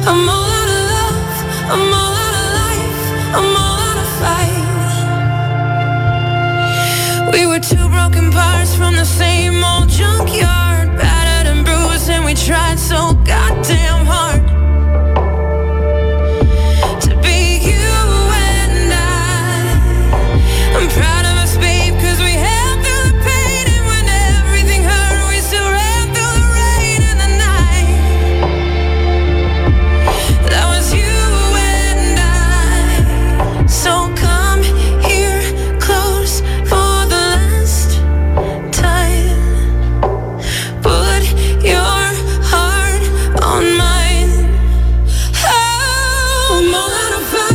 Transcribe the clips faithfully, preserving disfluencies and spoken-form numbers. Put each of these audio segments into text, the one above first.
I'm all out of love, I'm all out of life, I'm all out of fight. We were two broken parts from the same old junkyard, battered and bruised, and we tried so goddamn hard. I'm proud of us, babe, cause we held through the pain, and when everything hurt, we still ran through the rain and the night. That was you and I. So come here close for the last time. Put your heart on mine. Oh, I'm all out of fight.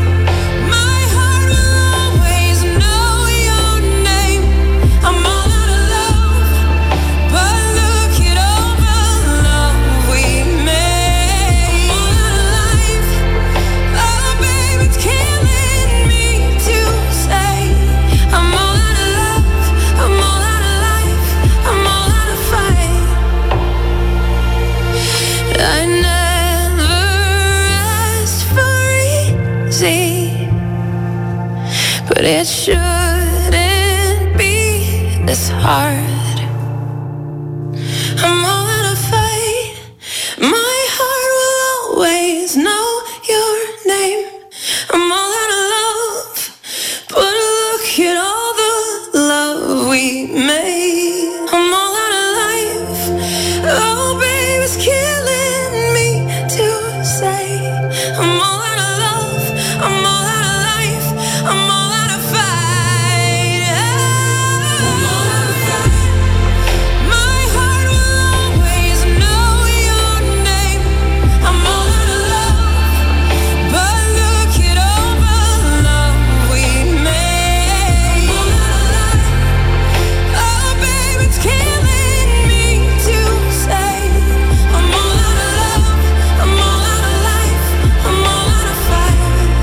But it shouldn't be this hard. I'm all out of fight. My heart will always know your name. I'm all out of love, but look at all the love we made. I'm all out of life. Oh, babe, it's killing me to say. I'm all out of love. I'm all out of life. I'm all out of fight. I'm all out of fight. My heart will always know your name. I'm all out of love, but look at all the love we made. I'm all out of life. Oh, babe, it's killing me to say. I'm all out of love. I'm all out of life. I'm all out of fight.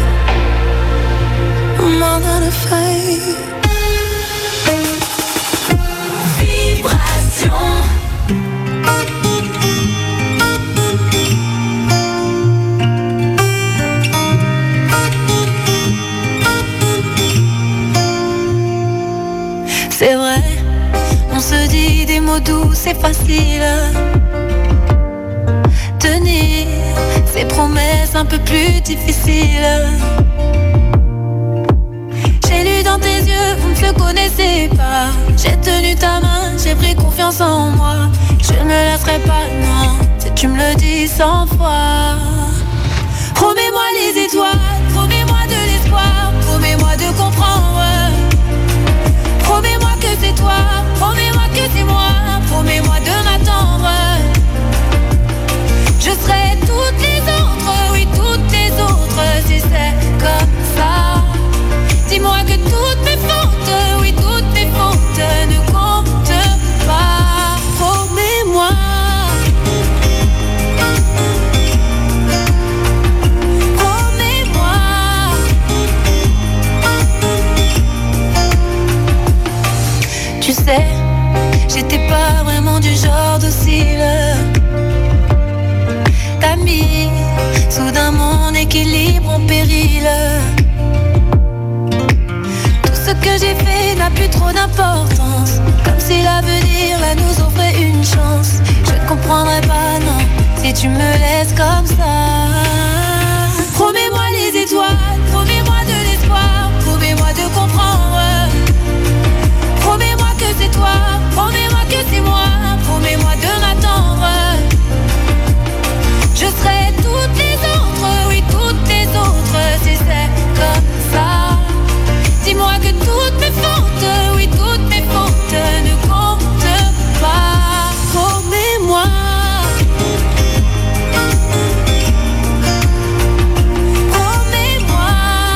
I'm all out of fight. Vibration. C'est vrai, on se dit des mots doux, c'est facile. Tenir ses promesses un peu plus difficiles. J'ai lu dans tes yeux, vous ne se connaissez pas. J'ai tenu ta main, j'ai pris confiance en moi. Je ne me laisserai pas, non, si tu me le dis cent fois. Promets-moi les étoiles, promets-moi de l'espoir, promets-moi de comprendre. Promets-moi que c'est toi, promets-moi que c'est moi, promets-moi de m'attendre. Je serai toutes les autres, oui toutes les autres, si c'est comme ça. Dis-moi que toutes mes fautes, oui toutes mes fautes ne comptent pas. Promets-moi. Promets-moi. Tu sais, j'étais pas vraiment du genre docile. T'as mis soudain mon équilibre en péril. Tout ce que j'ai fait n'a plus trop d'importance, comme si l'avenir là nous offrait une chance. Je ne comprendrai pas, non, si tu me laisses comme ça. Promets-moi les étoiles, promets-moi de l'espoir, promets-moi de comprendre. Promets-moi que c'est toi, promets-moi que c'est moi, promets-moi de m'attendre. Je serai toutes les autres, oui toutes les autres, si c'est comme ça. Dis-moi que toutes mes fautes, oui toutes mes fautes ne comptent pas. Promets-moi. Promets-moi.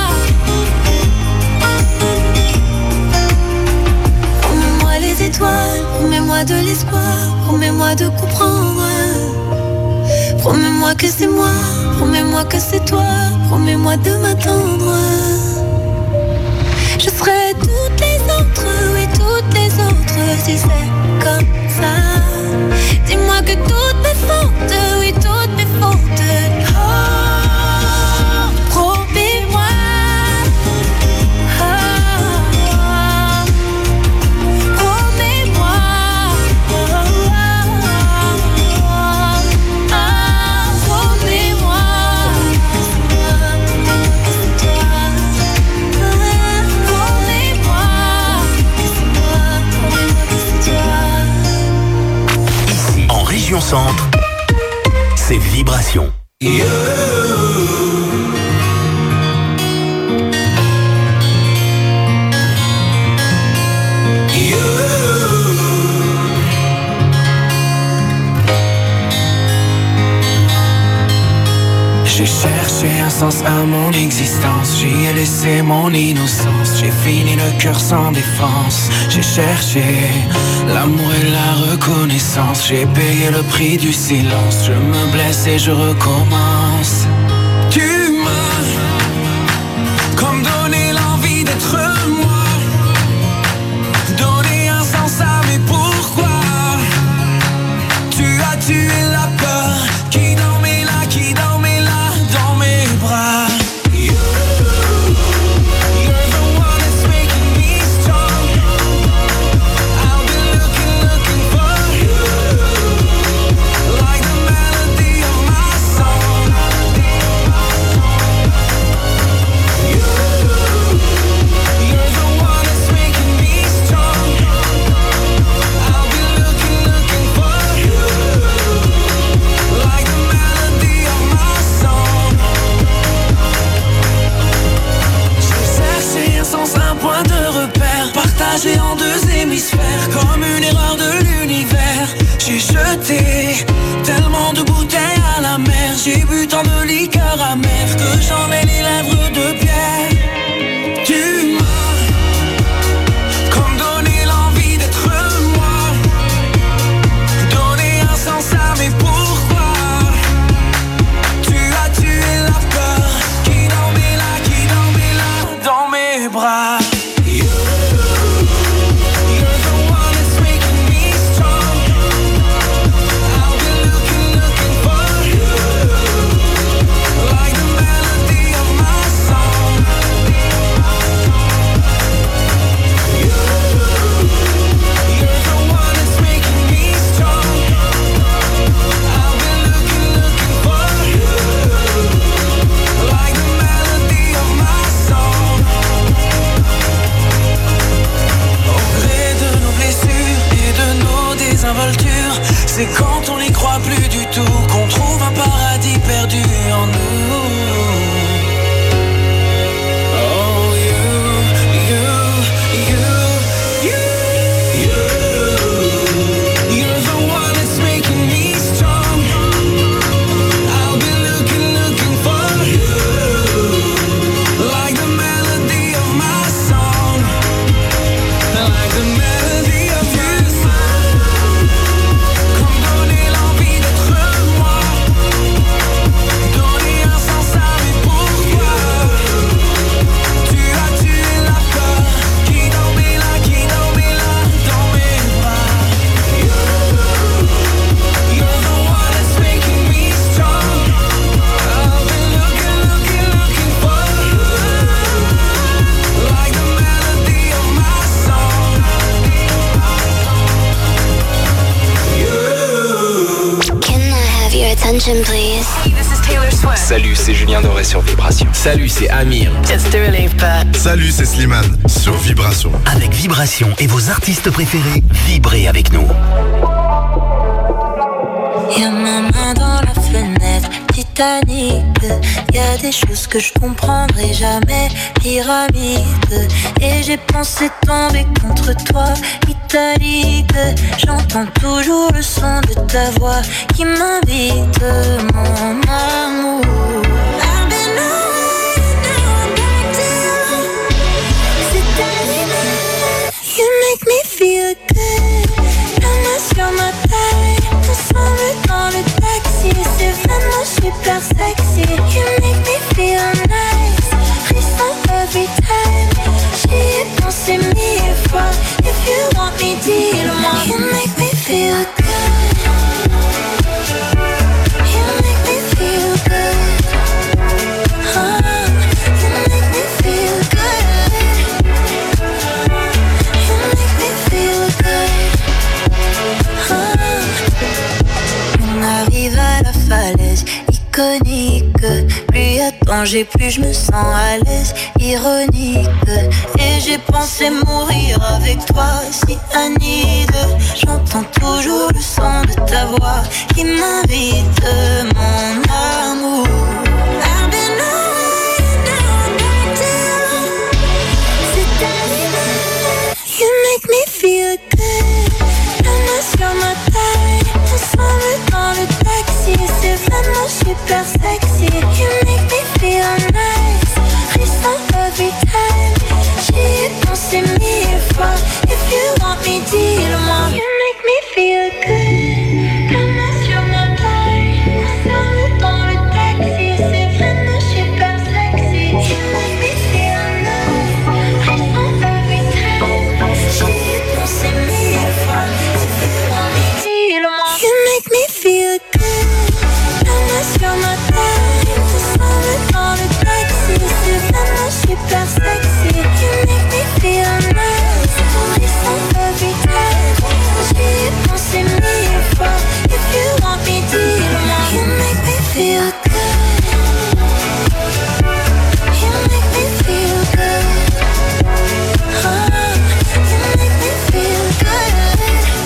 Promets-moi les étoiles, promets-moi de l'espoir, promets-moi de comprendre. Promets-moi que c'est moi, promets-moi que c'est toi, promets-moi de m'attendre. Je serai toutes les autres, oui toutes les autres, si c'est comme ça. Dis-moi que toutes mes fautes, oui toutes mes fautes c'est Vibration. You. J'ai cherché un sens à mon existence, j'y ai laissé mon innocence, j'ai fini le cœur sans défense. J'ai cherché l'amour et la reconnaissance, j'ai payé le prix du silence, je me blesse et je recommence. Tu m'as comme donné l'envie d'être moi, donné un sens à mes pourquoi. Tu as tué la peur qui dormait là, qui dormait là dans mes bras. You, you're the one that's making me strong. I'll be looking, looking for you, like the melody of my song. You, you're the one that's making me strong. I'll be looking, looking for you, like the melody of my song. J'ai cherché un sens, un point de repère, partagé en deux hémisphères, comme une erreur de l'univers. J'ai jeté tellement de bouteilles à la mer, j'ai bu tant de liqueur amère que j'en ai les lèvres de pierre. Tu m'as comme donné l'envie d'être moi, donné un sens à mes pourquoi. Tu as tué la peur qui dormait là, qui dormait là dans mes bras. You, you're the one that's making me strong. I'll be looking, looking for you, like the melody of my song. You, you're the one that's making me strong. I'll be looking, looking for you, like the melody of my song. Au gré de nos blessures et de nos désinvoltures, c'est quand on n'y croit plus du tout qu'on trouve un paradis perdu en nous. Oh, you, you, you, you, you. You're the one that's making me strong. I'll be looking, looking for you, like the melody of my song, like the melody of your song. Comme donner l'envie d'être moi, donner un sens à mes pourquoi. Tu as tué la peur qui dormait là, qui dormait là dans mes bras. You, you're the one that's making me strong. I'll be looking, looking, looking for you, like the melody of my song. You. Can I have your attention, please? This is Taylor Swift. Salut, c'est Julien Doré sur Vibration. Salut, c'est Amir. It's Dua Lipa. Salut, c'est Slimane sur Vibration. Avec Vibration et vos artistes préférés, vibrez avec nous. Y'a ma main dans la fenêtre, Titanic. Y'a des choses que je comprendrai jamais, pyramide. Et j'ai pensé tomber contre toi, italique. J'entends toujours le son de ta voix qui m'invite, mon amour. I've been away, now I'm back to you. C'est terminé. You make me feel good. La main sur ma taille, ensemble dans le taxi. C'est vraiment super sexy. You make me feel nice. Frisson every time. J'y ai pensé mille fois. If you want me, dis-le-moi. You make me feel good. You make me feel good. Oh, you make me feel good. You make me feel good. Oh. On arrive à la falaise iconique. Plus y a danger, plus je me sens à l'aise. Ironique. Et j'ai pensé mourir avec toi, si Anide. J'entends toujours le son de ta voix qui m'invite, mon super sexy. You make me feel nice. Frisson every time. J'y ai pensé mille fois. If you want me, dis-le-moi. You make me feel good. Comme un sur ma taille. Ensemble dans le taxi. C'est vraiment super sexy. You make me feel nice. Frisson every time. J'y ai pensé mille fois. If you want me, dis-le-moi. You make me feel good. Comme un sur ma taille. Ensemble dans le taxi. C'est vraiment super sexy. You make me feel nice. Frisson every time. J'y ai pensé mille fois. If you want me, dis-le-moi. You make me feel good. You make me feel good. Oh, you make me feel good.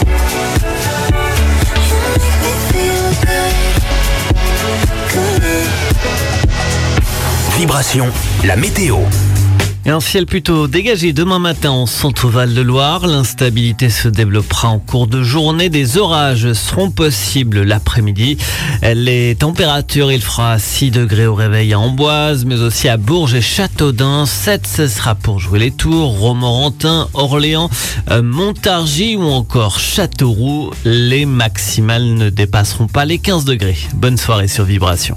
You make me feel good. Good. Vibration, la météo. Et un ciel plutôt dégagé demain matin en Centre-Val de Loire. L'instabilité se développera en cours de journée. Des orages seront possibles l'après-midi. Les températures, il fera six degrés au réveil à Amboise, mais aussi à Bourges et Châteaudun. sept, ce sera pour jouer les tours. Romorantin, Orléans, Montargis ou encore Châteauroux. Les maximales ne dépasseront pas les quinze degrés. Bonne soirée sur Vibration.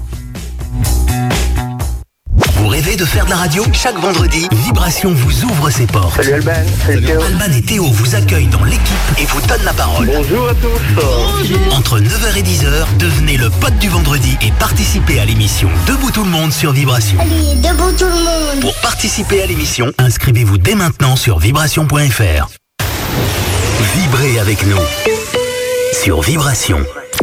Vous rêvez de faire de la radio? Chaque vendredi, Vibration vous ouvre ses portes. Salut Alban, salut Théo. Alban et Théo vous accueillent dans l'équipe et vous donnent la parole. Bonjour à tous. Bonjour. Entre neuf heures et dix heures, devenez le pote du vendredi et participez à l'émission Debout tout le monde sur Vibration. Allez, debout tout le monde. Pour participer à l'émission, inscrivez-vous dès maintenant sur vibration point f r. Vibrez avec nous sur Vibration.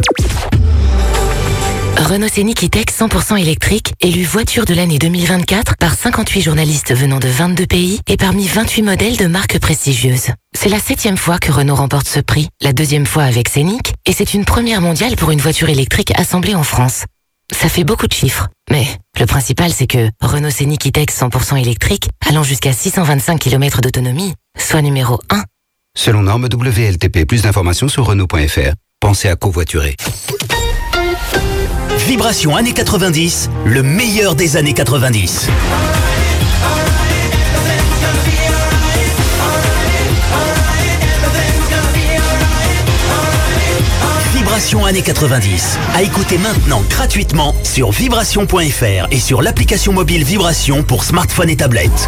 Renault Scénic E-Tech cent pour cent électrique, élu voiture de l'année deux mille vingt-quatre par cinquante-huit journalistes venant de vingt-deux pays et parmi vingt-huit modèles de marques prestigieuses. C'est la septième fois que Renault remporte ce prix, la deuxième fois avec Scénic, et c'est une première mondiale pour une voiture électrique assemblée en France. Ça fait beaucoup de chiffres, mais le principal c'est que Renault Scénic E-Tech cent pour cent électrique, allant jusqu'à six cent vingt-cinq kilomètres d'autonomie, soit numéro un. Selon norme W L T P, plus d'informations sur Renault point f r. Pensez à covoiturer. Vibration années quatre-vingt-dix, le meilleur des années quatre-vingt-dix. Vibration années quatre-vingt-dix. À écouter maintenant gratuitement sur vibration point f r et sur l'application mobile Vibration pour smartphone et tablette.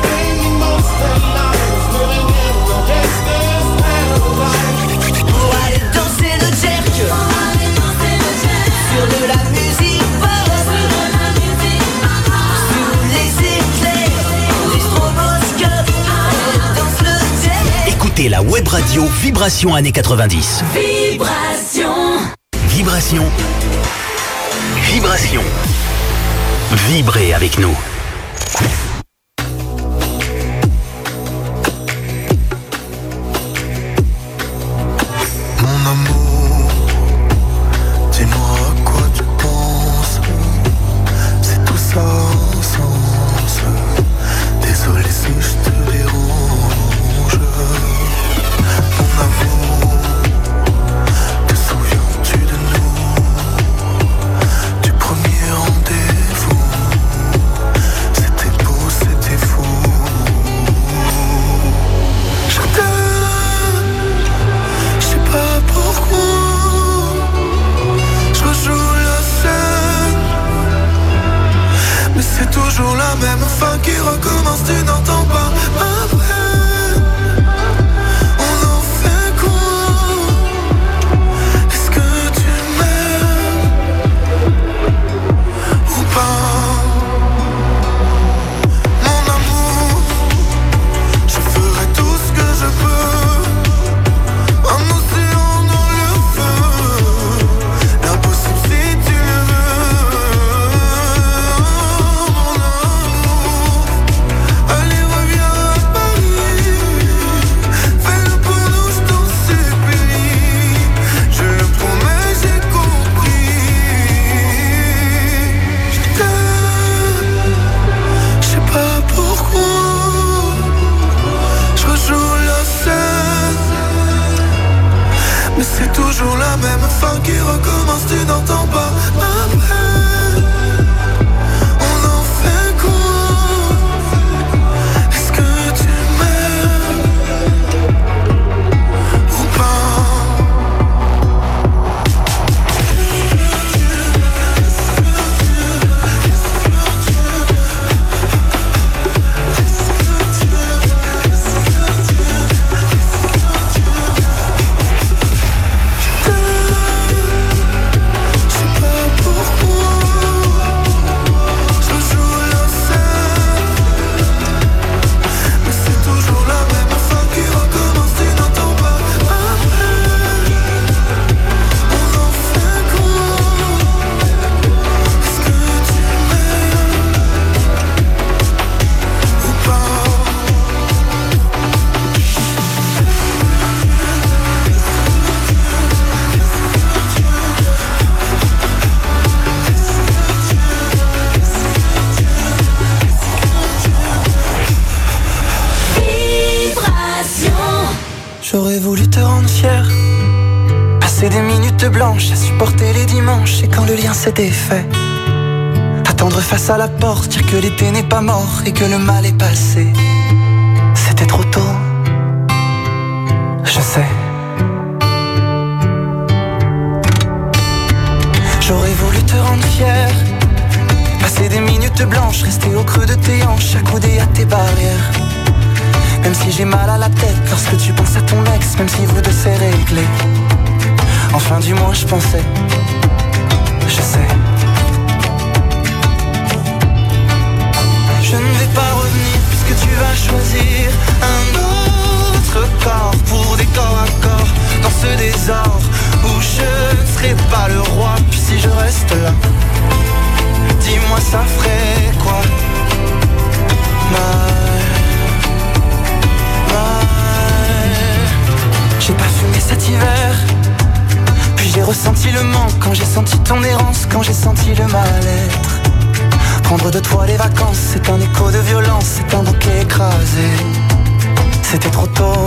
Écoutez la web radio Vibration années quatre-vingt-dix. Vibration. Vibration. Vibration. Vibrez avec nous. Mon amour, dis-moi à quoi tu penses. C'est tout ça sans sens. Désolé si je te dérange. Mon amour, te souviens-tu de nous? Du premier rendez-vous. C'était beau, c'était fou. Je t'aime, je sais pas pourquoi. Je rejoue la scène, mais c'est toujours la même fin qui recommence. Tu n'entends pas ma peine. On en fait quoi? Est-ce que tu m'aimes ou pas? Mon amour, je ferai tout ce que je peux. Un océan dans le feu, l'impossible si tu le veux. Mon amour, J'aurais voulu te rendre fier, passer des minutes blanches à supporter les dimanches. Et quand le lien s'est défait, attendre face à la porte, dire que l'été n'est pas mort et que le mal est passé. C'était trop tôt, je sais. J'aurais voulu te rendre fier, passer des minutes blanches, rester au creux de tes hanches, accoudé à tes barrières. Même si j'ai mal à la tête lorsque tu penses à ton ex, même si vous deux c'est réglé. Enfin du moins je pensais, je sais. Je ne vais pas revenir puisque tu vas choisir un autre corps pour des corps à corps dans ce désordre où je ne serai pas le roi. Puis si je reste là, dis-moi ça ferait quoi? Mal, mal. J'ai pas fumé cet hiver, puis j'ai ressenti le manque quand j'ai senti ton errance, quand j'ai senti le mal-être. Prendre de toi les vacances, c'est un écho de violence, c'est un bouquet écrasé. C'était trop tôt,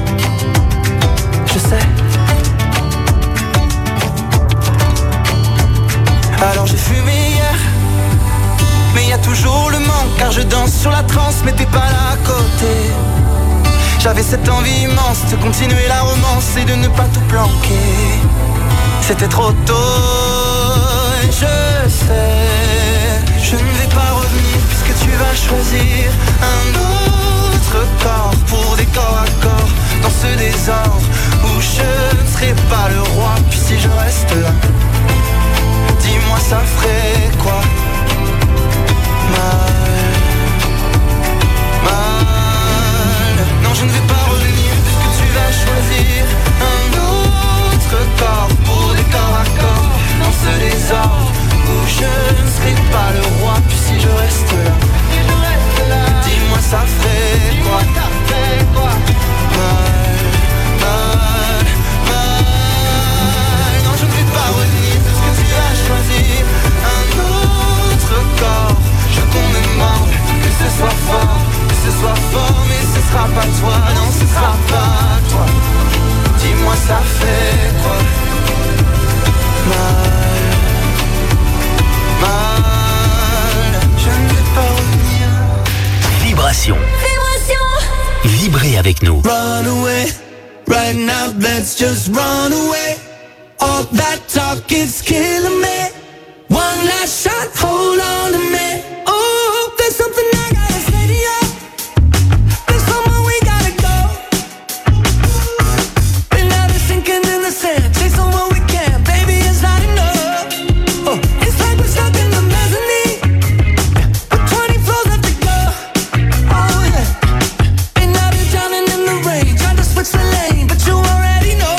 je sais. Alors j'ai fumé hier, mais y a toujours le manque, car je danse sur la transe, mais t'es pas là à côté. J'avais cette envie immense de continuer la romance et de ne pas tout planquer. C'était trop tôt, et je sais. Je ne vais pas revenir puisque tu vas choisir un autre corps pour des corps à corps dans ce désordre où je ne serai pas le roi. Puis si je reste là, dis-moi ça ferait quoi? Mal, mal. Non, je ne vais pas revenir puisque tu vas choisir un autre corps pour des corps à corps dans ce désordre où je ne serai pas le roi. Puis si je reste là, dis-moi ça ferait quoi? Mal, mal, mal. Non, je ne vais pas revenir parce que tu vas choisir un autre corps. Je qu'on me demande que ce soit fort, que ce soit fort, mais ce sera pas toi. Non, ce sera pas toi. Dis-moi ça fait quoi? Mal, mal, je ne vais pas revenir. Vibration. Vibration. Vibrez avec nous. Run away, right now let's just run away. All that talk is killing me. One last shot, hold on to me. Oh, there's something I gotta say to you. There's somewhere we gotta go. Been out of sinking in the sand, chasing what we can. Baby, it's not enough. Oh, it's like we're stuck in the mezzanine with twenty floors left to go. Oh yeah, been out of drowning in the rain, trying to switch the lane, but you already know.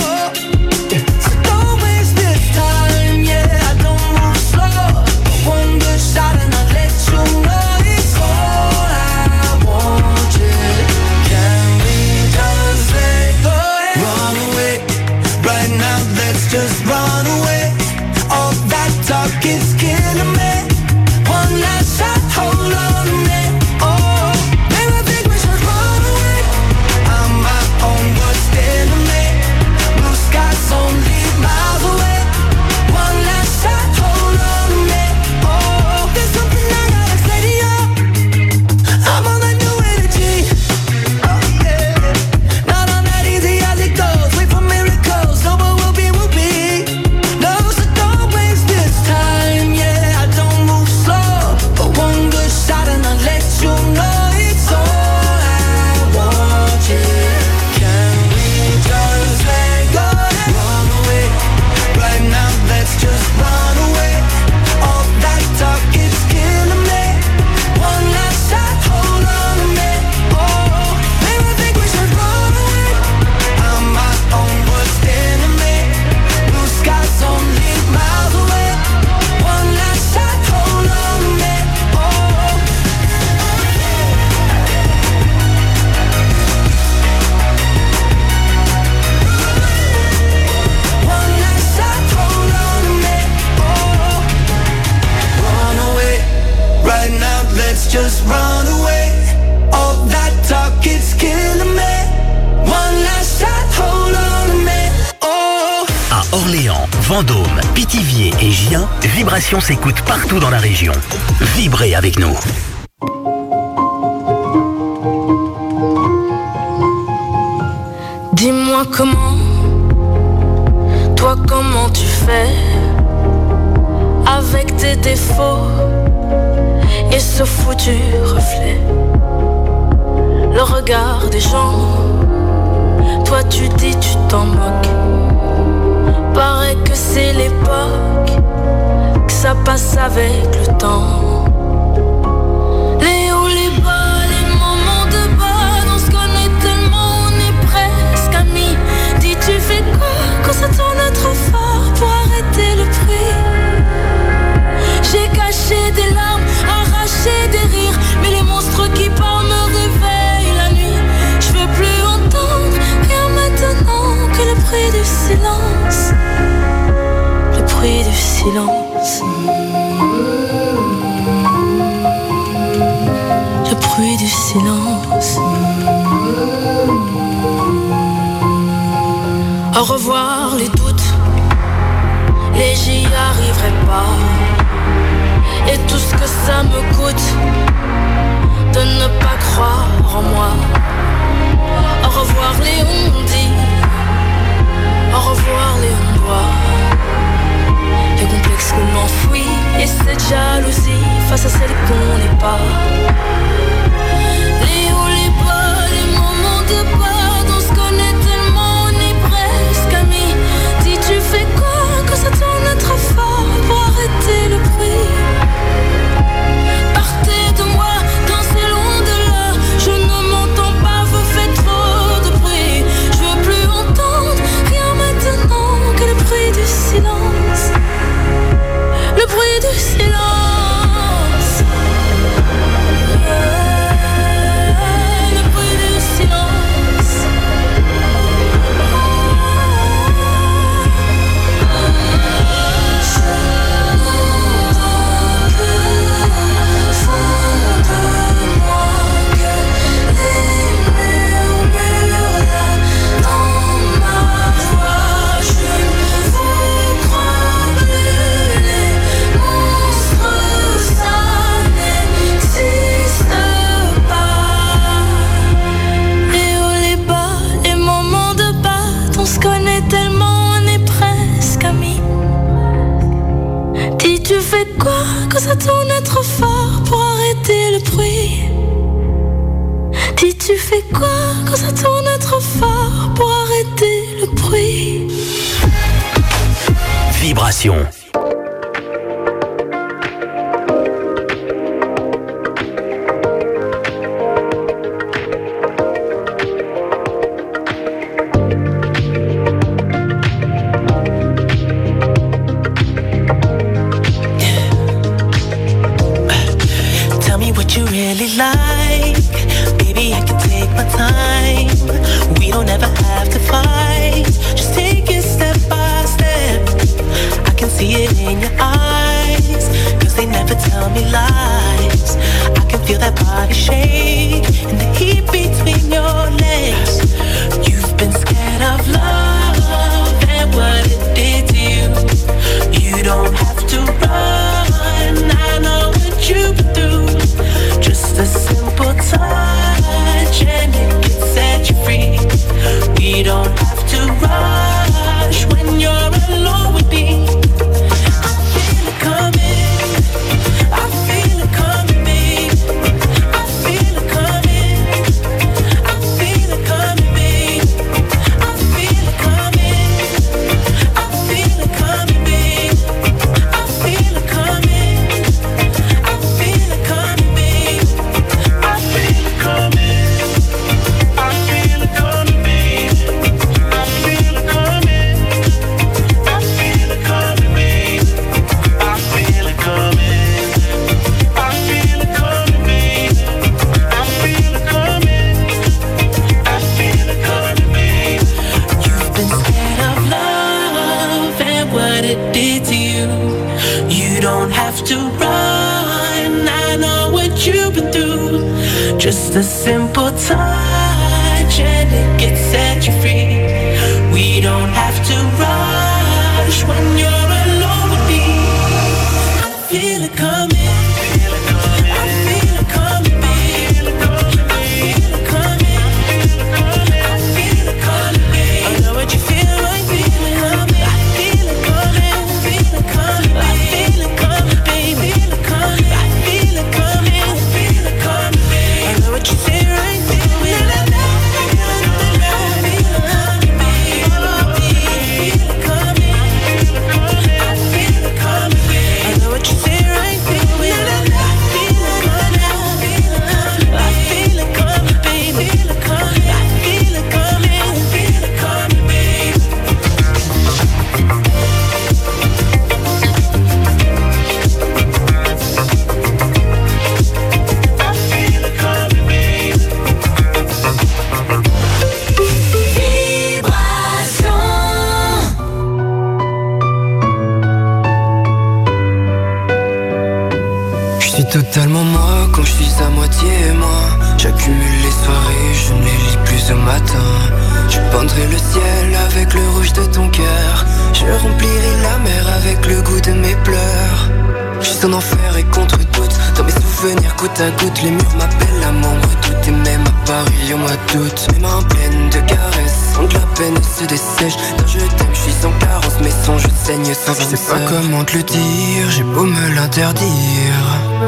So don't waste this time, yeah. I don't move slow. One good shot and I'll let you know it's all I want. Yeah, can we just let go? Run away, right now let's just run away. All that talk is killing me. One last shot, hold on to me. Oh, maybe I think we should run away. I'm my own worst enemy. Blue skies only miles away. One last shot, hold on to me. Oh, there's something I gotta say to you. I'm on that new energy. Oh yeah, not on that easy as it goes. Wait for miracles, no what will be, will be. No, so don't waste this time. Yeah, I don't move slow, but one good shot and I'll let you know it's all I want. Yeah, can we just let go? Run away, right now let's just run away. All that talk is killing me. One last shot, hold on to me. Oh, maybe I think we should run away. I'm my own worst enemy. Blue skies only miles away. One last shot, hold on to me. Oh, one last shot, hold on to me. Oh, run away, right now let's just run away. All that talk is killing me. One last shot, Vendôme, Pithiviers et Gien, Vibration s'écoute partout dans la région. Vibrez avec nous. Dis-moi comment, toi comment tu fais avec tes défauts et ce foutu reflet. Le regard des gens, toi tu dis tu t'en moques. Paraît que c'est l'époque, que ça passe avec le temps. Les hauts, les bas, les moments de bas, on se connaît tellement, on est presque amis. Dis tu fais quoi quand ça tourne trop fort pour arrêter le bruit? J'ai caché des larmes, arraché des rires, mais les monstres qui parlent me réveillent la nuit. Je veux plus entendre rien maintenant que le bruit du silence. Le bruit du silence. Le bruit du silence. Au revoir les doutes, les j'y arriverai pas. Et tout ce que ça me coûte de ne pas croire en moi. Au revoir les on-dit, au revoir les on-doit. Les complexes qu'on enfouit et cette jalousie face à celle qu'on n'est pas. Les hauts, les bas, les moments de bas, on se connaît tellement, on est presque amis. Dis tu fais quoi quand ça tourne trop fort pour arrêter le bruit? Partez de moi, dansez loin de là. Je ne m'entends pas, vous faites trop de bruit. Je veux plus entendre rien maintenant que le bruit du silence. Le bruit du silence. Le bruit du silence. Quand ça tourne trop fort pour arrêter le bruit. Dis tu fais quoi quand ça tourne trop fort pour arrêter le bruit. Vibration. You really like, baby, I can take my time. We don't ever have to fight. Just take it step by step. I can see it in your eyes, cause they never tell me lies. I can feel that body shake and the heat between your legs. You've been scared of love and what it did to you. You don't have to run, I know what you've been through. Just a simple touch and it can set you free. We don't have to rush when you're alone with me. I feel it coming, I feel it coming, babe. I feel it coming, I feel it coming, babe. I feel it coming, I feel it coming, babe. I feel it coming, I feel it coming. Just a simple touch and it can set you free. We don't have to rush when you're feel it coming. I feel it coming, baby. I feel it coming. I feel it coming, baby. I know what you feel like, feeling coming. I feel it coming, feel it coming, I feel it coming, baby. Feel it coming, I feel it coming, feel it coming, baby. I know what you feel right, feel it. Totalement moi quand je suis à moitié moi. J'accumule les soirées, je ne les lis plus au matin. Je peindrai le ciel avec le rouge de ton cœur. Je remplirai la mer avec le goût de mes pleurs. Je suis en enfer et contre toute. Dans mes souvenirs goutte à goutte. Les murs m'appellent, l'amour me redoute. Et même à Paris au mois d'août. Mes mains pleines de caresses sentent la peine se dessèche. Quand je t'aime, je suis sans carence. Mes songes saignent sans Je sais pas comment te le dire, j'ai beau me l'interdire.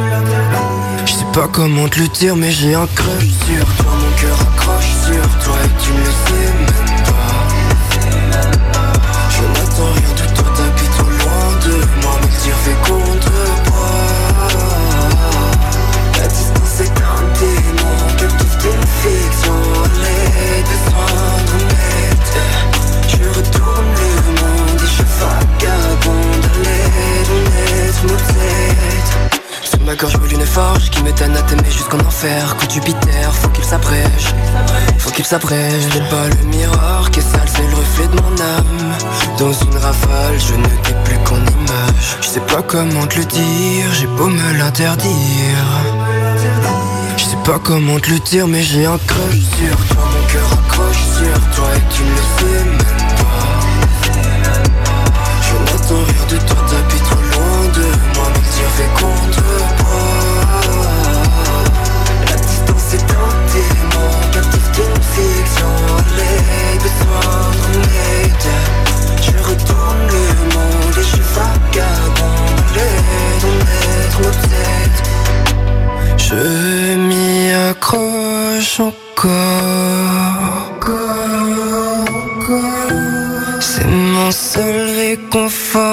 Je sais pas comment te le dire, mais j'ai un crush sur toi. Mon cœur accroche sur toi et tu ne le sais même pas. Je n'attends rien de toi, t'habites trop loin de moi. Mes tirs fait contre moi. La distance est un démon, captive d'une fiction. Les besoins de m'aide. Je retourne le monde et je vagabonde. À l'aide, mon être m'obsède. Ma gorge brûle une forge qui me donne à t'aimer jusqu'en enfer. Coup de Jupiter, faut qu'il s'abrège. Faut qu'il s'abrège. Je n'ai pas le miroir qui est sale, c'est le reflet de mon âme. Dans une rafale, je ne t'ai plus qu'en image. Je sais pas comment te le dire, j'ai beau me l'interdire. Je sais pas comment te le dire, mais j'ai un crush sur toi. Mon cœur accroche sur toi et tu ne le sais même pas. Je n'attends rien de toi, t'habites trop loin de moi. Mes tirs fait contre moi. La distance est un démon, captive d'une fiction. Les besoins de m'aide. Je retourne le monde et je vagabonde. L'aide, mon être m'obsède. Je m'y accroche encore. C'est mon seul réconfort.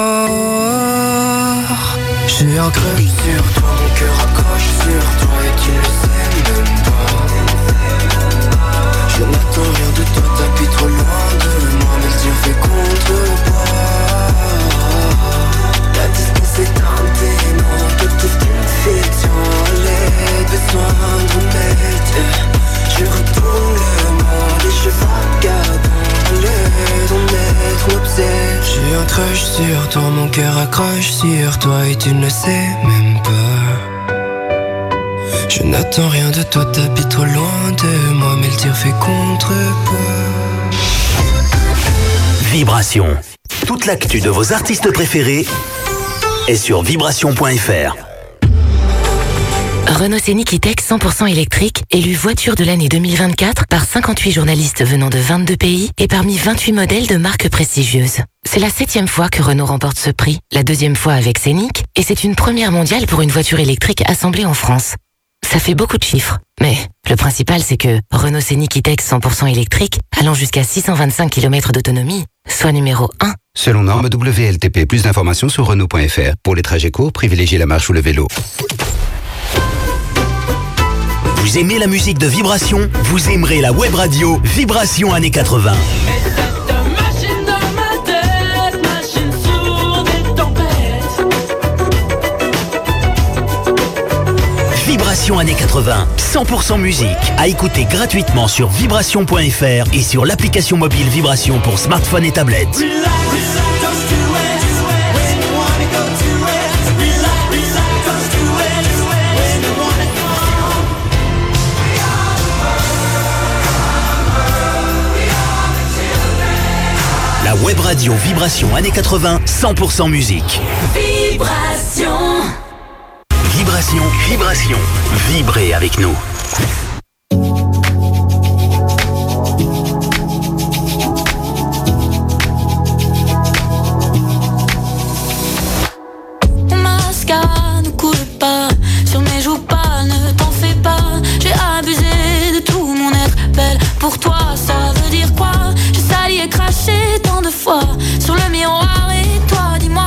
J'ai un crush sur toi, mon cœur accroche sur toi et tu ne le sais même pas. Je n'attends rien de toi, t'habites trop loin de moi. Mes yeux fait contre moi. La distance est un démon, captive d'une fiction. Les besoins de m'aide. Je retourne le monde et je vagabonde. L'aide, mon être m'obsède. J'ai un crush sur toi, mon cœur accroche sur toi et tu ne le sais même pas. Je n'attends rien de toi, t'habites trop loin de moi. Mais le tir fait contre moi. Vibration. Toute l'actu de vos artistes préférés est sur vibration point f r. Renault Scénic E-Tech cent pour cent électrique, élu voiture de l'année deux mille vingt-quatre par cinquante-huit journalistes venant de vingt-deux pays et parmi vingt-huit modèles de marques prestigieuses. C'est la septième fois que Renault remporte ce prix, la deuxième fois avec Scénic, et c'est une première mondiale pour une voiture électrique assemblée en France. Ça fait beaucoup de chiffres, mais le principal c'est que Renault Scénic E-Tech cent pour cent électrique, allant jusqu'à six cent vingt-cinq kilomètres d'autonomie, soit numéro un. Selon norme W L T P, plus d'informations sur Renault point f r. Pour les trajets courts, privilégiez la marche ou le vélo. Vous aimez la musique de Vibration? Vous aimerez la web radio Vibration années quatre-vingts. Vibration années quatre-vingts, cent pour cent musique, à écouter gratuitement sur vibration point f r et sur l'application mobile Vibration pour smartphone et tablette. La web radio Vibration années quatre-vingts, cent pour cent musique. Vibration. Vibration. Vibrez avec nous. Mon mascara ne coule pas sur mes joues pâles, ne t'en fais pas. J'ai abusé de tout mon être belle. Pour toi, ça veut dire quoi? J'ai sali et craché tant de fois sur le miroir et toi, dis-moi.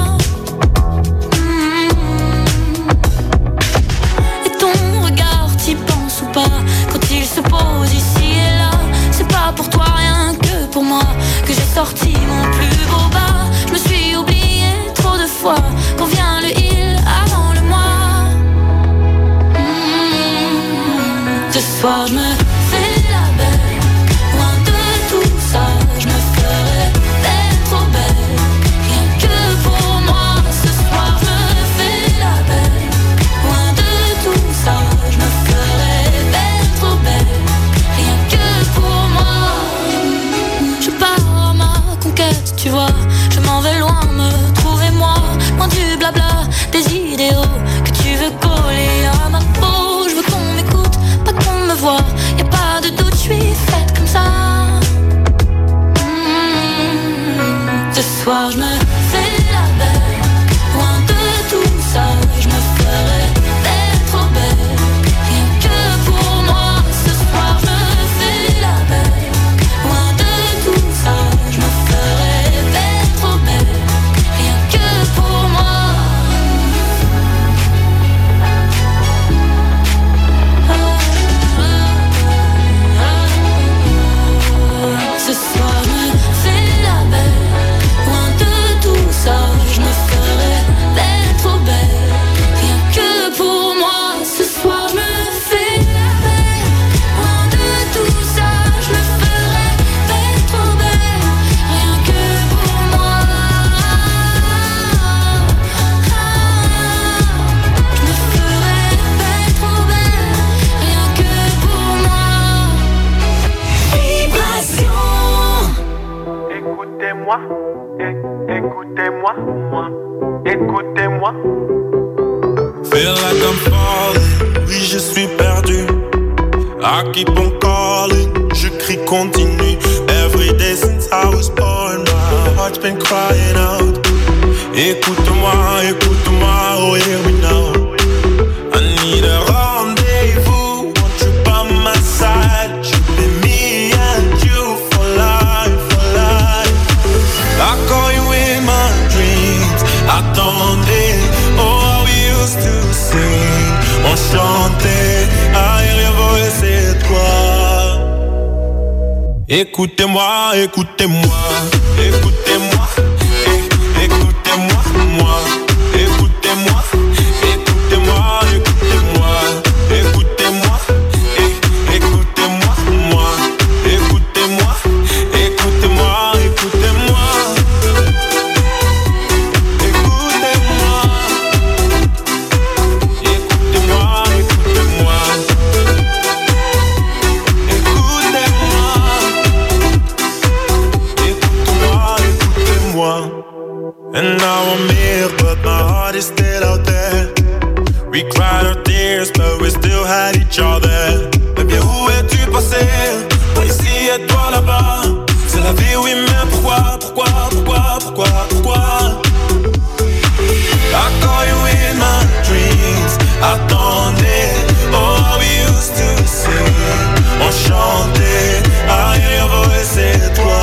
Quand il se pose ici et là, c'est pas pour toi rien que pour moi que j'ai sorti mon plus beau bas. Je me suis oubliée trop de fois quand vient le il avant le moi. Mmh. Ce soir je me fais la belle, loin de tout ça, je me ferai belle, trop belle, rien que pour moi. Ce soir je me fais la belle, loin de tout ça, je me ferai trop belle, rien que pour moi. Je pars à ma conquête, tu vois. Je m'en vais loin, me trouver moi, loin du blabla, des idéaux que tu veux coller à ma peau. Je veux qu'on m'écoute, pas qu'on me voit. Y'a pas de doute, je suis faite comme ça. Mmh. Ce soir je me fais la belle, loin de tout ça, je me ferai belle, trop belle, rien que pour moi. Ce soir je me fais la belle, loin de tout ça, je me ferai belle, trop belle, rien que pour moi. Ce soir je me fais la belle, loin de tout ça, je me ferai belle, trop belle, rien que pour moi. Ce soir je me fais la belle, loin de tout ça, je me ferai belle, trop belle, rien que pour moi. Je me ferai belle, trop belle, rien que pour moi. Vibration. Écoutez-moi, é- écoutez-moi, moi, écoutez-moi. Feel like I'm falling, oui je suis perdu. I keep on calling, je crie continue. Every day since I was born, my heart's been crying out. Écoute-moi, écoute-moi, oh hear me now. I need a rendezvous, want you by my side. You be me and you for life, for life. I call you in my dreams, attendez, oh we used to sing, on chantait, arrière voix c'est toi. Écoutez-moi, écoutez-moi, écoutez-moi, é- écoutez-moi, moi, écoutez-moi, écoutez-moi, écoutez-moi, écoutez-moi, é- écoutez-moi, moi, écoutez-moi, écoutez-moi, écoutez-moi. And now I'm here, but my heart is still out there. We cried our tears, but we still had each other. Eh bien, où es-tu passé? Toi ici et toi là-bas. C'est la vie, oui, mais pourquoi, pourquoi, pourquoi, pourquoi, pourquoi? I call you in my dreams. Attendez, oh, we used to sing. On chantait, arrière voix c'est toi.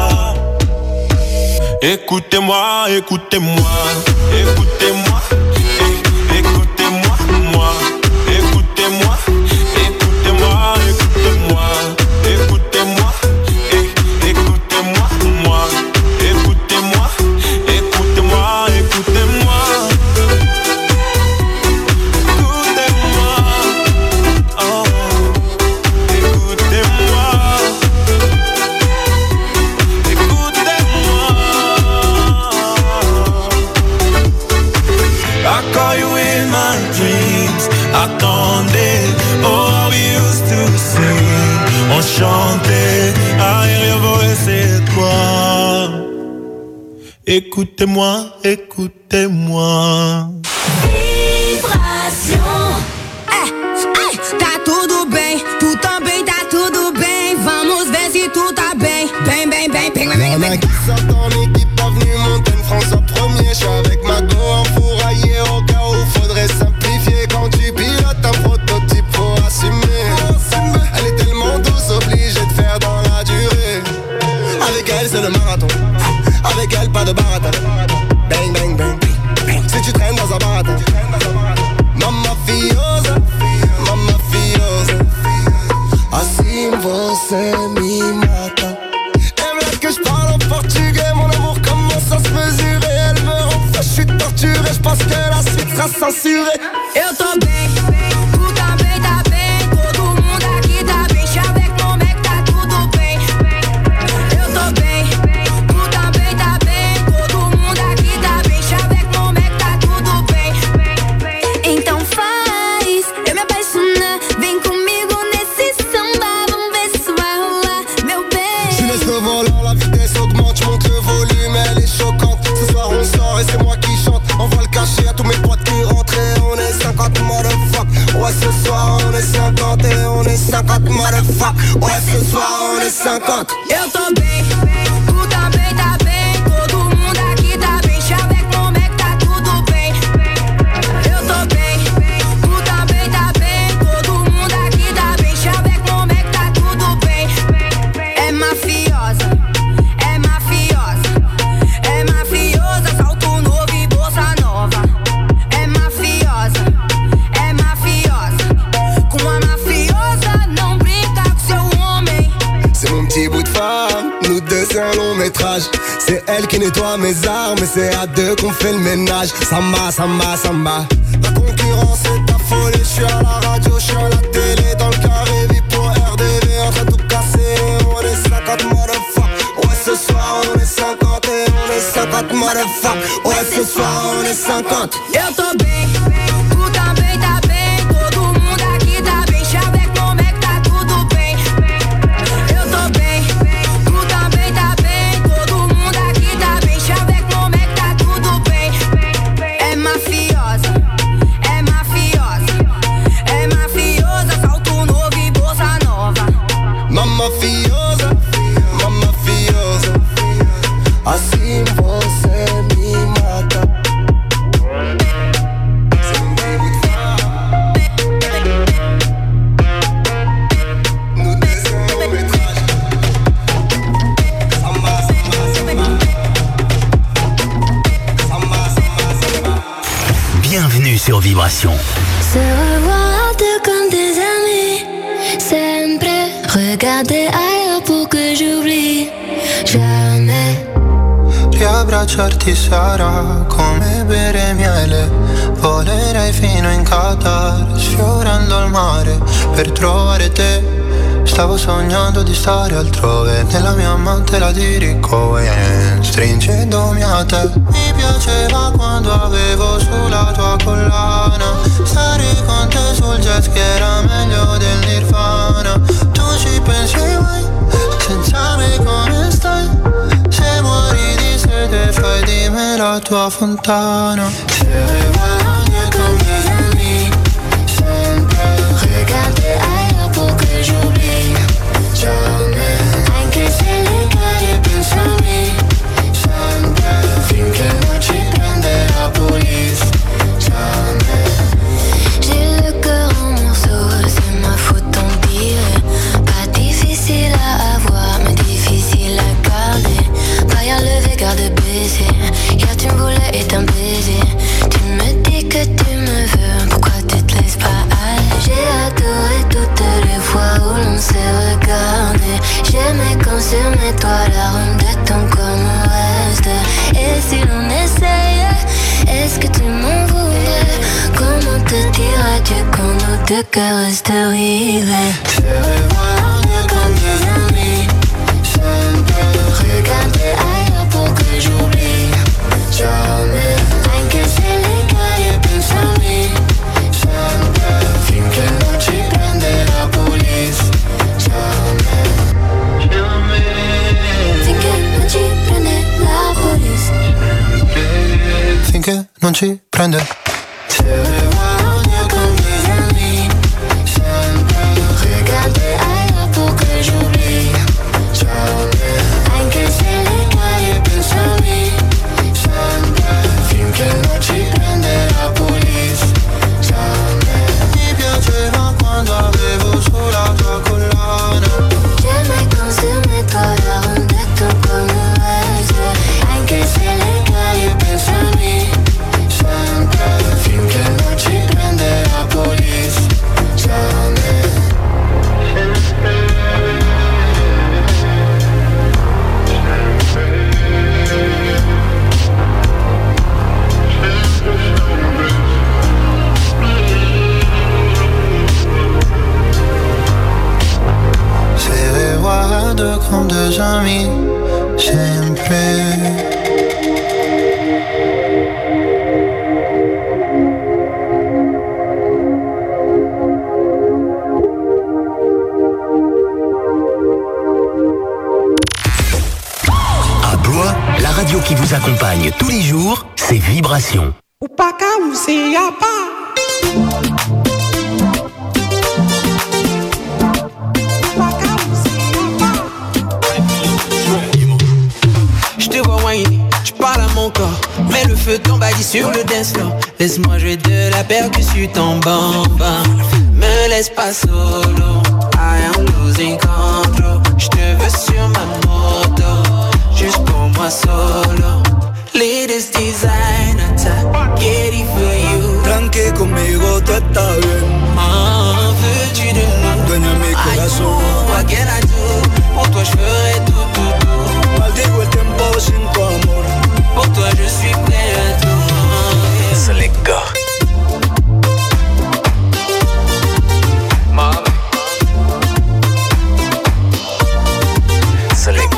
Écoutez-moi, écoutez-moi, écoutez-moi, é- écoutez-moi, moi, écoutez-moi, écoutez-moi, écoutez-moi, écoutez-moi, é- écoutez-moi, moi, écoutez-moi, écoutez-moi, écoutez-moi, écoutez-moi, oh, écoutez-moi. I call you in my dreams. Attendez, oh we used to sing. On chantait, arrière voix c'est toi. Écoutez-moi, écoutez-moi. Vibration. sortent en équipe avenue Montaigne, François premier. Je suis avec ma go enfouraillé au cas où faudrait simplifier. Quand tu pilotes un prototype, faut assumer. Elle est tellement douce, obligée de faire dans la durée. Avec elle c'est le marathon, avec elle pas de baratin. Bang bang bang, si tu traînes dans un baratin. Mamma fiosa, mamma fiosa. Assim você me mata. Elle veut que je parle en portugais, mon amour commence à se mesurer. Elle me rend fou, je suis torturé, je pense que la suite sera censurée. Eu tô bem, tu também tá bem. Todo mundo aqui tá bem, chá avec mon mec, tá tudo bem. Eu tô bem, tu também tá bem. Todo mundo aqui tá bem, chá avec mon mec, tá tudo bem. Então faz eu me apaixonar, vem comigo nesse samba, vamos ver se vai rolar, meu bem. Je laisse le volant, la vitesse augmente, je monte le volume, elle est choquante. Ce soir on sort et c'est moi qui chante. On va le cacher à tous mes potes qui rentrent et on est cinquante motherfuck. Ouais ce soir on est cinquante et on est cinquante motherfuck. Ouais ce soir on est cinquante. Eu tô bem, tu também tá bem. Todo mundo aqui tá bem, chá avec mon mec, tá tudo bem. Eu tô bem, tu também tá bem. Todo mundo aqui tá bem, chá avec mon mec, tá tudo bem. É mafiosa, é mafiosa, é mafiosa, salto novo e bolsa nova. É mafiosa, é mafiosa, com a mafiosa não brinca com seu homem. C'est mon petit bout de femme, nous deux c'est un long métrage. C'est elle qui nettoie mes armes et c'est à deux qu'on fait le ménage. Samba, samba, samba. La concurrence est affolée, je suis à la radio, je suis à la télé. Dans le carré, vie pour R D V, en train de tout casser. On est cinquante motherfuck. Ouais ce soir on est cinquante et on est cinquante motherfuck. Ouais ce soir on est cinquante. Eu tô bem, tu também tá bem. Todo mundo aqui tá bem, chá avec mon mec, tá tudo bem. Eu tô bem, tu também tá bem. Todo mundo aqui tá bem, chá avec mon mec, tá tudo bem. É mafiosa, é mafiosa, é mafiosa, salto novo e bolsa nova. Mamma fiosa, mamma fiosa. Assim você me mata. Bienvenue sur Vibration. Se revoir à deux comme des amis. Sempre regarder ailleurs pour que j'oublie. Jamais. Riabbracciarti sarà come bere miele. Volerei fino in Qatar, sfiorando il mare per trovare te. Stavo sognando di stare altrove, nella mia mantela di Ricohen, stringendomi a te. Mi piaceva quando avevo sulla tua collana, stare con te sul jet ski era meglio del Nirvana. Tu ci pensi mai, senza me come stai? Se muori di sete fai di me la tua fontana. Se regarder comme des amis, sempre regarder ailleurs pour que j'oublie. Jamais, anche se le cade pensami, sempre, finché non ci prende la police. Jamais. J'ai le cœur en morceaux, c'est ma faute tant pis. Pas difficile à avoir, mais difficile à garder. Pas à lever, garde baiser. Hier tu me voulais et un baiser. Tu me dis que tu me veux, pourquoi tu te laisses pas aller? J'ai adoré toutes les fois où l'on s'est regardé. J'aimais quand sur mes toits l'arôme de ton corps me reste. Et si l'on essayait, est-ce que tu m'en voudrais? Comment te dire adieu quand nos deux cœurs restent rivés? Se regarder comme des amis, sempre regarder ailleurs pour que j'oublie. Jamais, anche se le cade pensami, sempre, finché non ci prende la police. Jamais, jamais, finché non ci prende la police. Finché non ci prende. Se regarder comme des amis, sempre regarder ailleurs pour que j'oublie. Jamais, anche se le cade qui vous accompagne tous les jours, c'est Vibration. Ou pas qu'à ou c'est y'a pas. Je te vois whiner, tu parles à mon corps. Mets le feu ton body sur le dance floor. Laisse-moi jouer de la percussion en bamba. Me laisse pas solo, I am losing control. Je te veux sur ma moto, juste pour moi solo. Latest design attack, get it for you. Tranqui conmigo tú estás bien. Ah, veux-tu de nous? Dueña mi corazón. What can I do? Pour toi je ferai tout, tout, tout. Maldigo el tiempo sin tu amor. Pour toi je suis prêt à tout. C'est les gars. Mami. C'est les gars.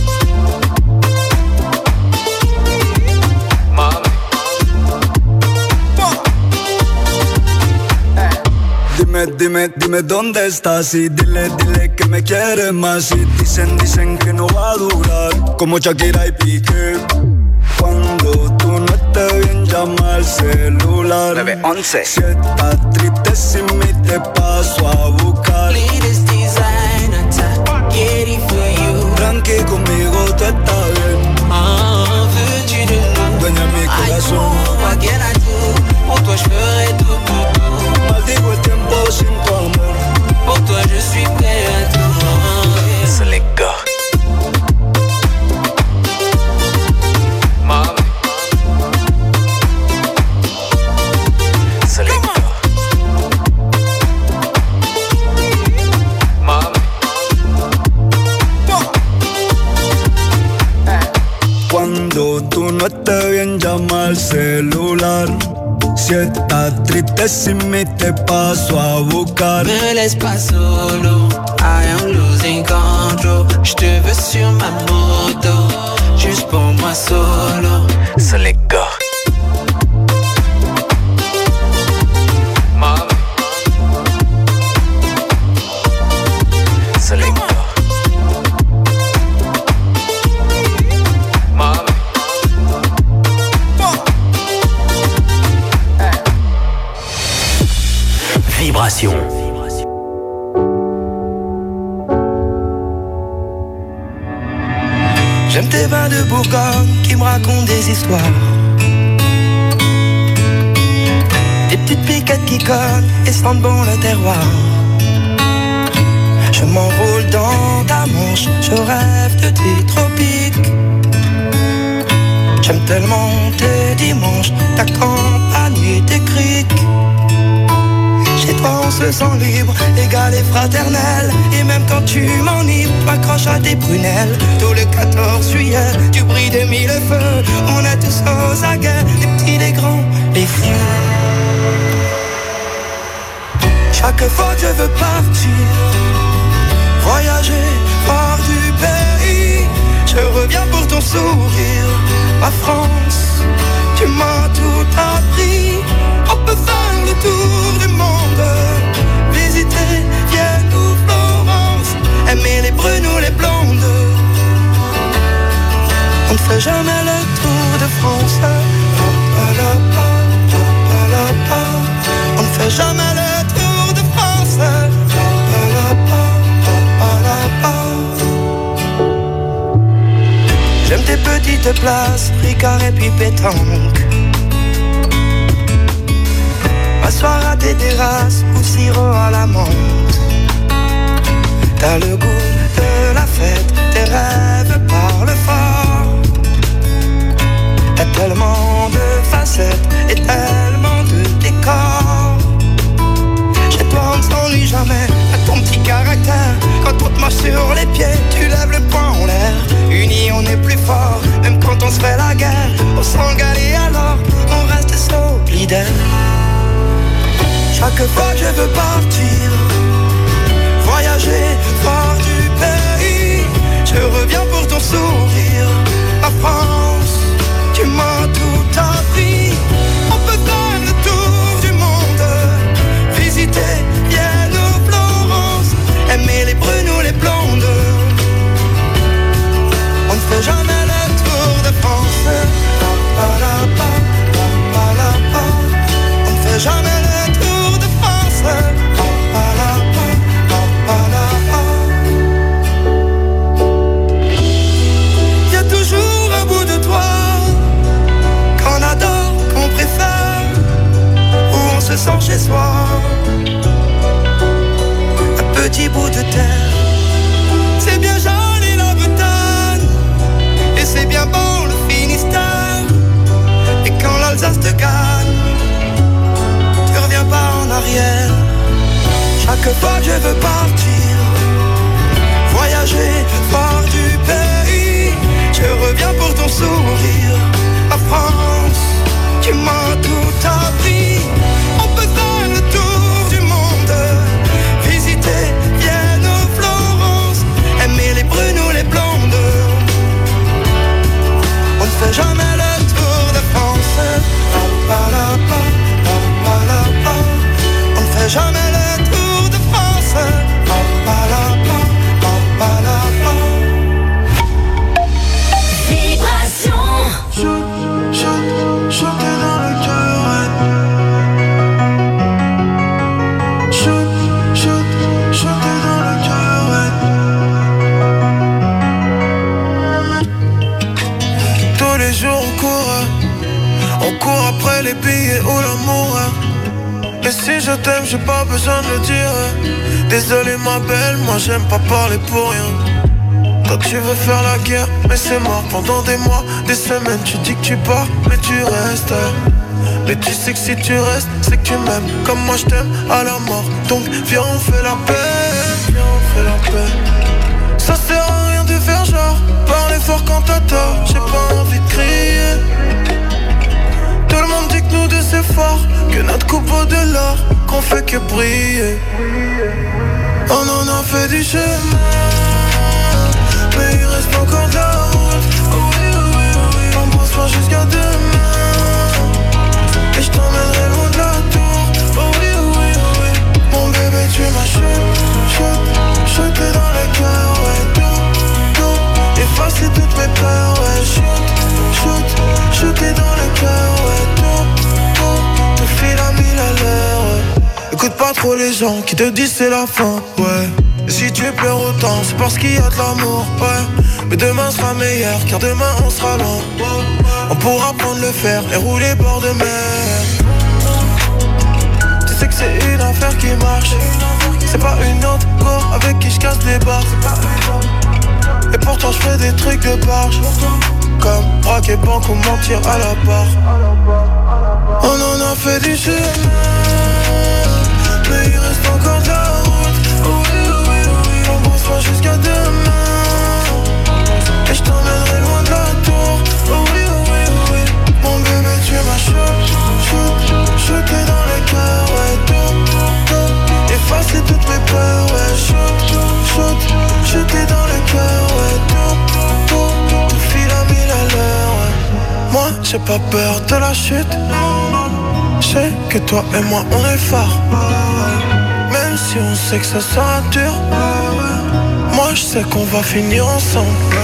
Dime, dime, dime dónde estás y dile, dile que me quieres más. Y dicen, dicen que no va a durar, como Shakira y Piqué. Cuando tú no estés bien, llama al celular. nueve once. Si estás triste sin mí, te paso a buscar. Latest design attack, get it for you. Tranqui conmigo tú estás bien. Ah, veux-tu de nous? Dueña mi corazón. What can I do? Pour toi je ferai tout, tout, tout. Maldigo el tiempo sin tu amor. Pour toi je suis prêt à tout. C'est les gars. Mami. C'est les gars. Mami. Cuando tú no estés bien, llama al celular. Si estás triste sin mí, te paso a buscar. Me laisse pas solo, I am losing control. Je te veux sur ma moto, juste pour moi solo. C'est les gars. Mami. C'est les gars. Vibration. J'aime tes vins de Bourgogne qui me racontent des histoires. Des petites piquettes qui cognent et sentent bon le terroir. Je m'enroule dans ta manche, je rêve de tes tropiques. J'aime tellement tes dimanches, ta campagne et tes criques. Chez toi on se sent libre, égal et fraternel. Et même quand tu m'enivres, m'accroche à tes prunelles. Tout le quatorze juillet, tu brilles de mille feux. On est tous aux aguets, les petits, les grands, les vieux. Chaque fois que je veux partir, voyager hors du pays, je reviens pour ton sourire. Ma France, tu m'as tout appris. On peut faire le tour du monde, visiter Vienne ou Florence, aimer les brunes ou les blondes. On ne fait jamais le tour de France. On ne fait jamais le tour de France. J'aime tes petites places, Ricard et puis pétanque. M'asseoir à tes terrasses ou sirop à la menthe. T'as le goût de la fête, tes rêves parlent fort. T'as tellement de facettes et tellement de décors. Chez toi on ne s'ennuie jamais, t'as ton petit caractère. Quand on te marche sur les pieds, tu lèves le poing en l'air. Unis on est plus fort, même quand on se fait la guerre. On s'engale et alors, on reste solidaire. Chaque fois que je veux partir, voyager hors du pays, je reviens pour ton sourire. La France, tu m'as tout appris. On peut faire le tour du monde, visiter Vienne ou Florence, aimer les brunes ou les blondes. On ne fait jamais le tour de France. jamais le Tour de France. Pa, pa, la, pa, pa, pa, la, pa. Y'a toujours un bout de toi qu'on adore, qu'on préfère, où on se sent chez soi. Un petit bout de terre, c'est bien joli la Bretagne, et c'est bien bon le Finistère. Et quand l'Alsace te gagne, tu reviens pas en arrière. Chaque fois que je veux partir, voyager, voir du pays, je reviens pour ton sourire. La France, tu m'as tout appris. On peut faire le tour du monde, visiter Vienne ou Florence, aimer les brunes ou les blondes. On ne fait jamais le Tour de France. Pa, pa, la, pa, pa, pa, la, pa. On ne fait jamais le Tour de France. Pa, pa, la, pa, pa, pa, la, pa. Vibration. Shoot, shoot, shooter dans le cœur. Shoot, shoot, shooter dans le cœur. Tous les jours on court, on court après les billets ou l'amour. Et si je t'aime, j'ai pas besoin de le dire. Désolé ma belle, moi j'aime pas parler pour rien. Toi tu veux faire la guerre, mais c'est mort. Pendant des mois, des semaines, tu dis que tu pars, mais tu restes. Mais tu sais que si tu restes, c'est que tu m'aimes comme moi je t'aime à la mort. Donc viens on fait la paix, viens on fait la paix. Ça sert à rien de faire genre, parler fort quand t'as tort. J'ai pas envie de crier. Tout le monde dit que nous deux c'est fort, que notre coupe vaut de l'or, qu'on fait que briller. On en a fait du chemin, mais il reste encore de la route. Oh oui, oh oui, oh oui, embrasse-moi jusqu'à demain, et je t'emmènerai loin de la tour. Oh oui, oh oui, oh oui, mon bébé tu m'as shoot, shoot, shooté dans le cœur, ouais, tout, tout, effacer toutes mes peurs, ouais, shoot, shoot, shooté dans le cœur, ouais, tout, tout, te file à mille à l'heure, ouais. Écoute pas trop les gens qui te disent c'est la fin, ouais. Et si tu pleures autant, c'est parce qu'il y a de l'amour, ouais. Mais demain sera meilleur, car demain on sera loin. On pourra prendre le fer et rouler bord de mer. Tu sais que c'est une affaire qui marche. C'est pas une autre go avec qui je casse les barres. Et pourtant je fais des trucs de barge, comme braquer banque ou mentir à la barre. On en a fait du chemin, mais il reste encore de la route. Oh oui, oh oui, oh oui, embrasse-moi jusqu'à demain, et je t'emmènerai loin de la tour. Oh oui, oh oui, oh oui, mon bébé tu m'as shoot, shoot, shooté dans le cœur, ouais, tout, tout, effacer toutes mes peurs, ouais, shoot, shoot, shooté dans le cœur, ouais, tout, tout, tout file à mille à l'heure, ouais. Moi j'ai pas peur de la chute, je sais que toi et moi on est forts, même si on sait que ça sera dur. Moi je sais qu'on va finir ensemble.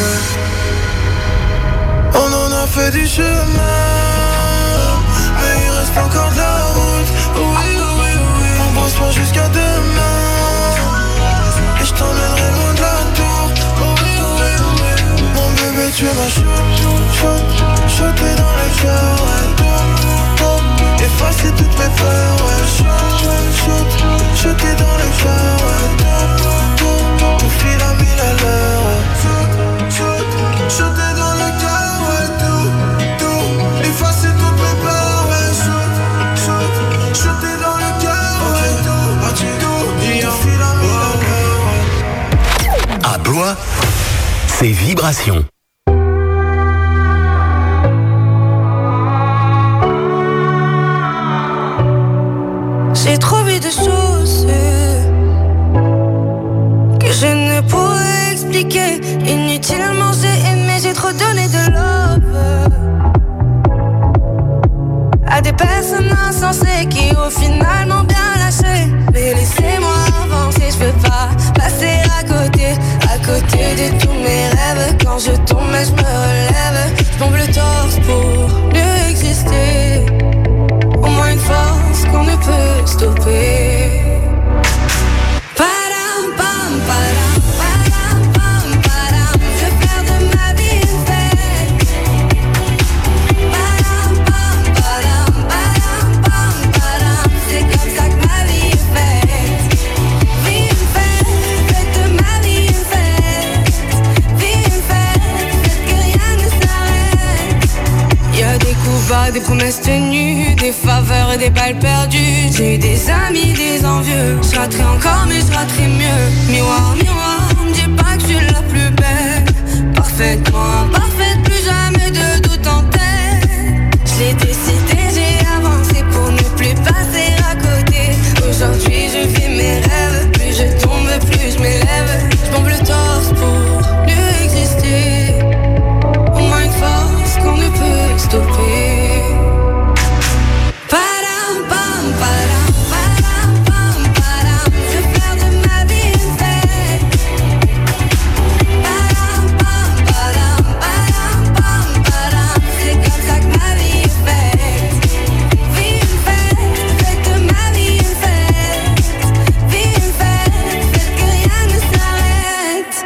On en a fait du chemin, mais il reste encore de la route. Oh oui, oh oui, oh oui, embrasse-moi jusqu'à demain, et je t'emmènerai loin de la tour. Oh oui, oh oui, oh oui, mon bébé tu m'as shoot, shoot, shooté dans le cœur, ouais, tout, tout, effacer toutes mes peurs, ouais, shoot, shoot, shooté dans le cœur, ouais, tout, tout, tout file à mille à l'heure, ouais. Shoot, shoot, shooté dans le cœur, ouais, tout, tout, effacer toutes mes peurs, ouais, shoot, shoot, shooté dans le cœur, ouais, tout, tout, tout file à mille à l'heure, ouais. À Blois, c'est Vibration. J'ai trop vu de choses que je ne pourrais expliquer. Inutilement j'ai aimé, j'ai trop donné de love à des personnes insensées qui au final m'ont bien lâché. Mais laissez-moi avancer, je veux pas passer à côté, à côté de tous mes rêves. Quand je tombe, je me relève, je tombe le torse pour mieux exister. Au moins une force des promesses tenues, des faveurs et des balles perdues. J'ai eu des amis, des envieux. Je raterai encore mais je raterai mieux. Miroir, miroir, me dis pas que je suis la plus belle. Parfaitement parfaite, plus jamais de doute en tête. J'ai décidé, j'ai avancé pour ne plus passer à côté. Aujourd'hui je vis mes rêves. Plus je tombe, plus je m'élève. Je bombe le torse pour mieux exister. Au moins une force qu'on ne peut stopper. Padam, pam, padam, padam, pam, padam. Je veux faire de ma vie une fête. Padam, pam, padam, padam, pam, padam. C'est comme ça que ma vie est faite. Vie une fête, faites de ma vie une fête. Vie une fête, faites que rien ne s'arrête.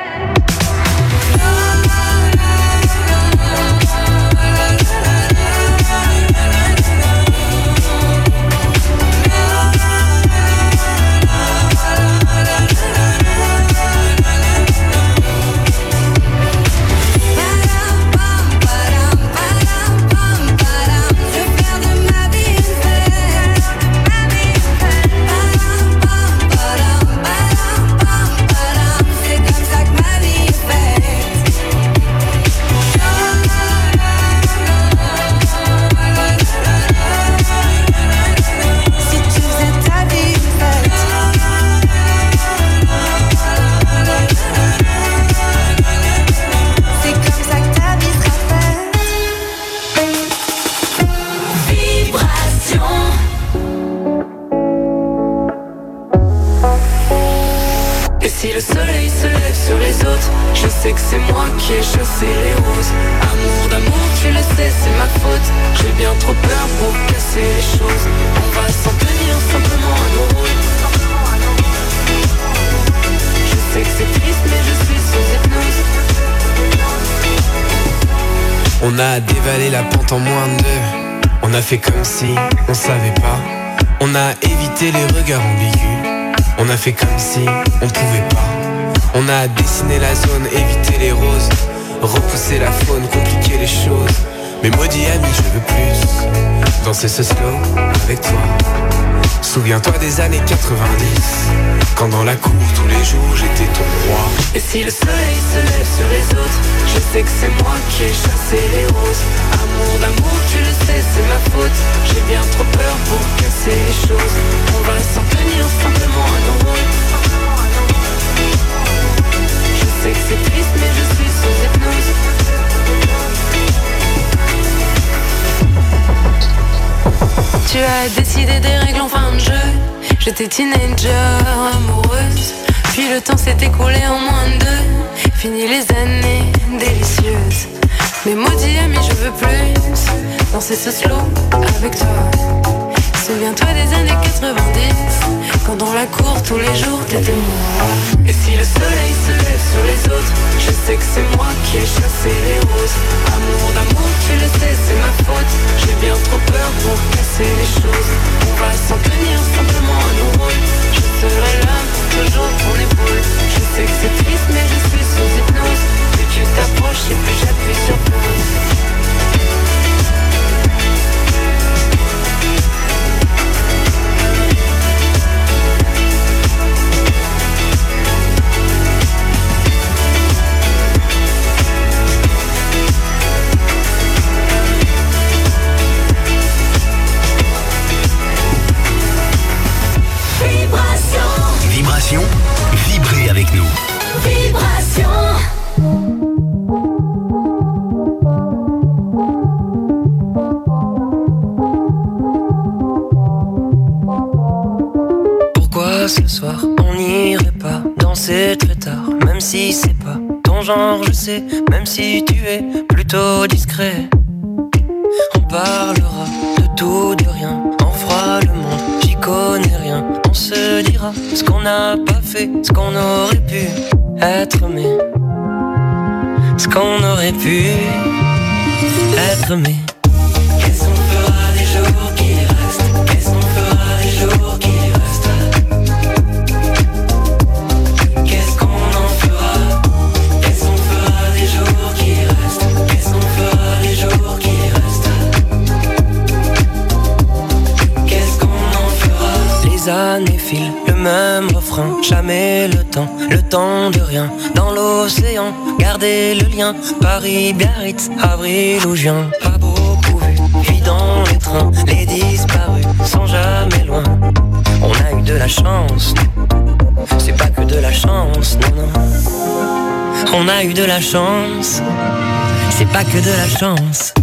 Si le soleil se lève sur les autres, je sais que c'est moi qui ai chassé les roses. Amour d'amour, tu le sais, c'est ma faute. J'ai bien trop peur pour casser les choses. On va s'en tenir simplement à nos rôles. Je sais que c'est triste, mais je suis sous hypnose. On a dévalé la pente en moins de deux. On a fait comme si on savait pas. On a évité les regards ambigus. On a fait comme si on pouvait pas. On a dessiné la zone, évité les roses. Repousser la faune, compliquer les choses. Mais maudit ami, je veux plus danser ce slow avec toi. Souviens-toi des années quatre-vingt-dix, quand dans la cour tous les jours j'étais ton roi. Et si le soleil se lève sur les autres, je sais que c'est moi qui ai chassé les roses. Amour d'amour, tu le sais, c'est ma faute. J'ai bien trop peur pour casser les choses. On va s'en tenir simplement à nos rôles. Je sais que c'est triste, mais je suis sous hypnose. Tu as décidé des règles en fin de jeu. J'étais teenager, amoureuse. Puis le temps s'est écoulé en moins de deux. Fini les années délicieuses. Mais maudit ami, je veux plus danser ce slow avec toi. Souviens-toi des années quatre-vingt-dix, quand dans la cour tous les jours t'étais moi. Et si le soleil se lève sur les autres, je sais que c'est moi qui ai chassé les roses. Amour d'amour, tu le sais, c'est ma faute. J'ai bien trop peur pour casser les choses. On va s'en tenir simplement à nos rôles. Je serai là pour toujours ton épaule. Je sais que c'est triste mais je suis sous hypnose. Plus tu t'approches et plus j'appuie sur pause. Vibration, vibrez avec nous. Vibration. Pourquoi ce soir on n'irait pas danser très tard, même si c'est pas ton genre, je sais, même si tu es plutôt discret. On parlera de tout, de rien, on fera le monde, j'y connais rien. On se dira ce qu'on n'a pas fait, ce qu'on aurait pu être aimé, ce qu'on aurait pu être aimé. Qu'est-ce qu'on fera des jours qui restent? Qu'est-ce qu'on fera des jours qui restent? Qu'est-ce qu'on en fera? Qu'est-ce qu'on fera des jours qui restent? Qu'est-ce qu'on fera des jours qui restent? Les années filent, le même refrain, jamais le temps, le temps de rien. Dans l'océan, gardez le lien, Paris, Biarritz, avril ou juin. Pas beaucoup vu, vie dans les trains, les disparus sont jamais loin. On a eu de la chance, c'est pas que de la chance, non, non. On a eu de la chance, c'est pas que de la chance.